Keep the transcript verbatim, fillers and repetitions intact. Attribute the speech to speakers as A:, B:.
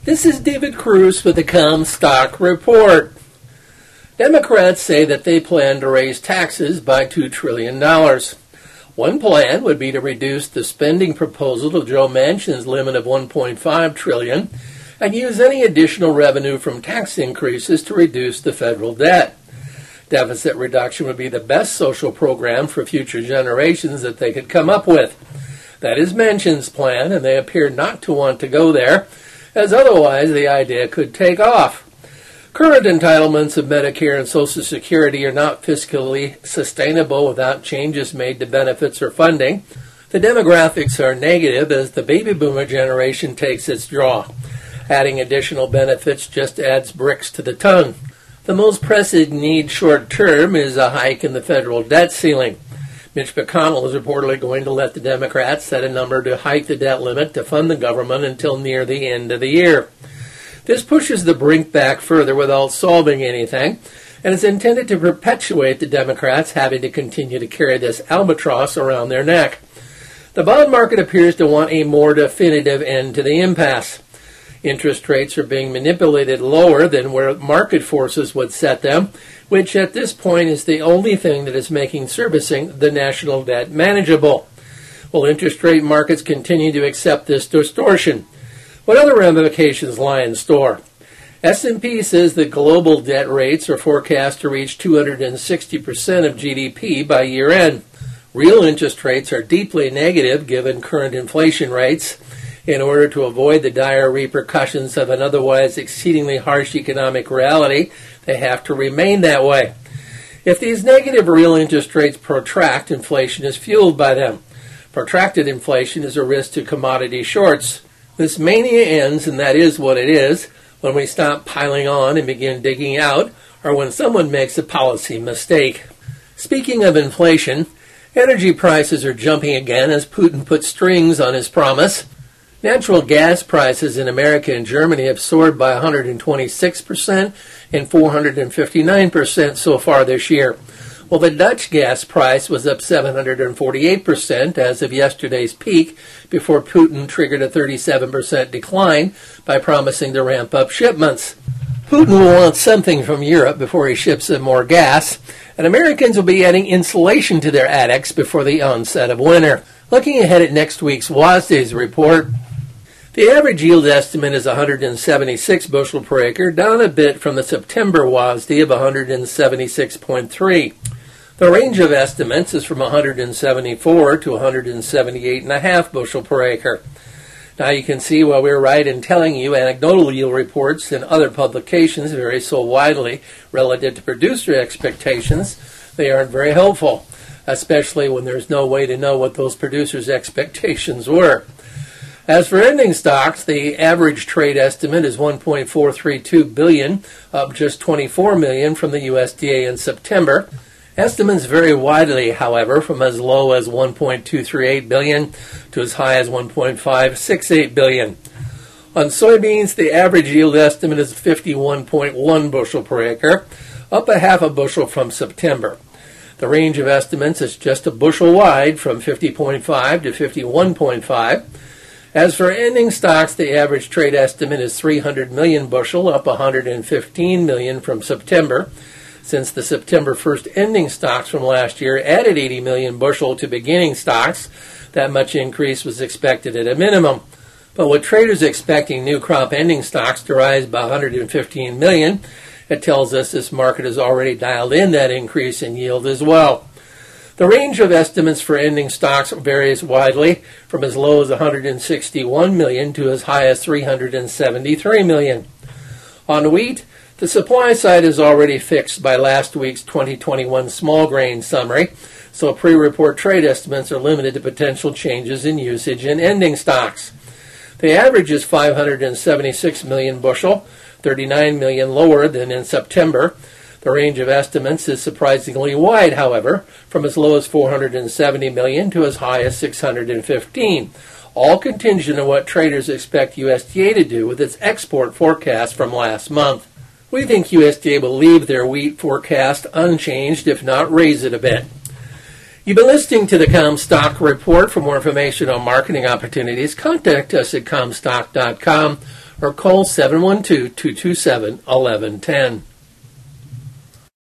A: This is David Cruz with the Comstock Report. Democrats say that they plan to raise taxes by two trillion dollars. One plan would be to reduce the spending proposal of Joe Manchin's limit of one point five trillion dollars and use any additional revenue from tax increases to reduce the federal debt. Deficit reduction would be the best social program for future generations that they could come up with. That is Manchin's plan, and they appear not to want to go there, as otherwise the idea could take off. Current entitlements of Medicare and Social Security are not fiscally sustainable without changes made to benefits or funding. The demographics are negative as the baby boomer generation takes its draw. Adding additional benefits just adds bricks to the tongue. The most pressing need short term is a hike in the federal debt ceiling. Mitch McConnell is reportedly going to let the Democrats set a number to hike the debt limit to fund the government until near the end of the year. This pushes the brink back further without solving anything, and is intended to perpetuate the Democrats having to continue to carry this albatross around their neck. The bond market appears to want a more definitive end to the impasse. Interest rates are being manipulated lower than where market forces would set them, which at this point is the only thing that is making servicing the national debt manageable. Will interest rate markets continue to accept this distortion? What other ramifications lie in store? S and P says that global debt rates are forecast to reach two hundred sixty percent of G D P by year end. Real interest rates are deeply negative given current inflation rates. In order to avoid the dire repercussions of an otherwise exceedingly harsh economic reality, they have to remain that way. If these negative real interest rates protract, inflation is fueled by them. Protracted inflation is a risk to commodity shorts. This mania ends, and that is what it is, when we stop piling on and begin digging out, or when someone makes a policy mistake. Speaking of inflation, energy prices are jumping again as Putin puts strings on his promise. Natural gas prices in America and Germany have soared by one hundred twenty-six percent and four hundred fifty-nine percent so far this year. Well, the Dutch gas price was up seven hundred forty-eight percent as of yesterday's peak before Putin triggered a thirty-seven percent decline by promising to ramp up shipments. Putin will want something from Europe before he ships them more gas, and Americans will be adding insulation to their attics before the onset of winter. Looking ahead at next week's WASDE's report, the average yield estimate is one hundred seventy-six bushel per acre, down a bit from the September WASDE of one hundred seventy-six point three. The range of estimates is from one hundred seventy-four to one hundred seventy-eight point five bushel per acre. Now you can see why we're right in telling you anecdotal yield reports and other publications vary so widely relative to producer expectations, they aren't very helpful, especially when there's no way to know what those producers' expectations were. As for ending stocks, the average trade estimate is one point four three two billion dollars, up just twenty-four million dollars from the U S D A in September. Estimates vary widely, however, from as low as one point two three eight billion dollars to as high as one point five six eight billion dollars. On soybeans, the average yield estimate is fifty-one point one bushel per acre, up a half a bushel from September. The range of estimates is just a bushel wide, from fifty point five to fifty-one point five. As for ending stocks, the average trade estimate is three hundred million bushel, up one hundred fifteen million from September. Since the September first ending stocks from last year added eighty million bushel to beginning stocks, that much increase was expected at a minimum. But with traders expecting new crop ending stocks to rise by one hundred fifteen million, it tells us this market has already dialed in that increase in yield as well. The range of estimates for ending stocks varies widely, from as low as one hundred sixty-one million to as high as three hundred seventy-three million. On wheat, the supply side is already fixed by last week's twenty twenty-one small grain summary, so pre-report trade estimates are limited to potential changes in usage and ending stocks. The average is five hundred seventy-six million bushel, thirty-nine million lower than in September. The range of estimates is surprisingly wide, however, from as low as four hundred seventy million to as high as six hundred fifteen, all contingent on what traders expect U S D A to do with its export forecast from last month. We think U S D A will leave their wheat forecast unchanged, if not raise it a bit. You've been listening to the Comstock Report. For more information on marketing opportunities, contact us at comstock dot com or call seven one two, two two seven, one one one zero.